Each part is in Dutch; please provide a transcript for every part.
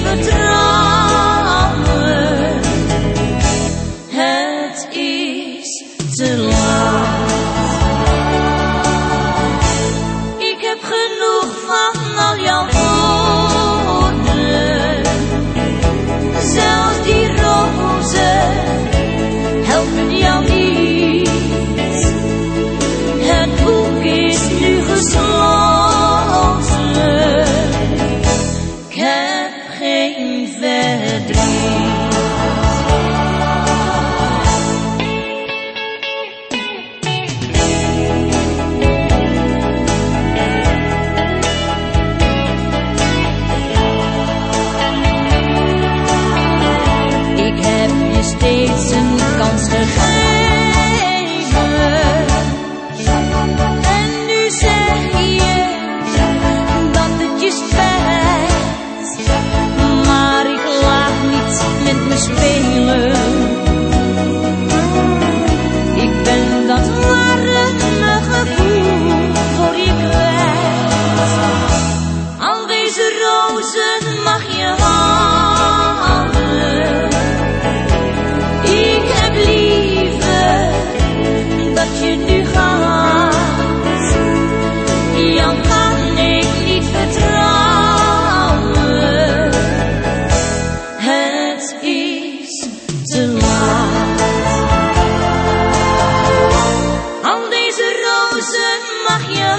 vertrouwen. Het is te laat. Ik heb genoeg van al jouw woorden. Zelfs die rozen helpen jou niet. Het boek is nu gesloten. Ik heb geen verdriet. Ik heb je steeds een kans gegeven. En nu zeg je dat het je spijt. Maar ik laat niet met me spelen. Ik ben dat warme gevoel voor je kwijt. Al deze rozen mag je houden. Ik heb liever dat je nu gaat. Jou kan ik niet vertrouwen. Het is te laat. Al deze rozen mag je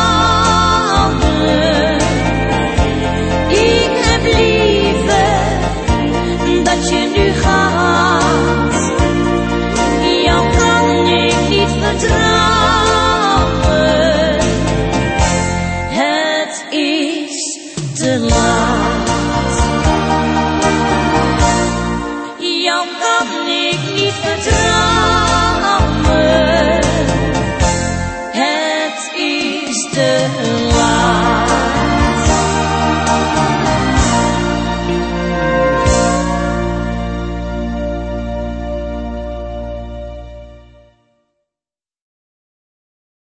houden. Ik heb liever dat je nu gaat. Jou kan ik niet vertrouwen. Het is te laat. Jou kan ik niet vertrouwen.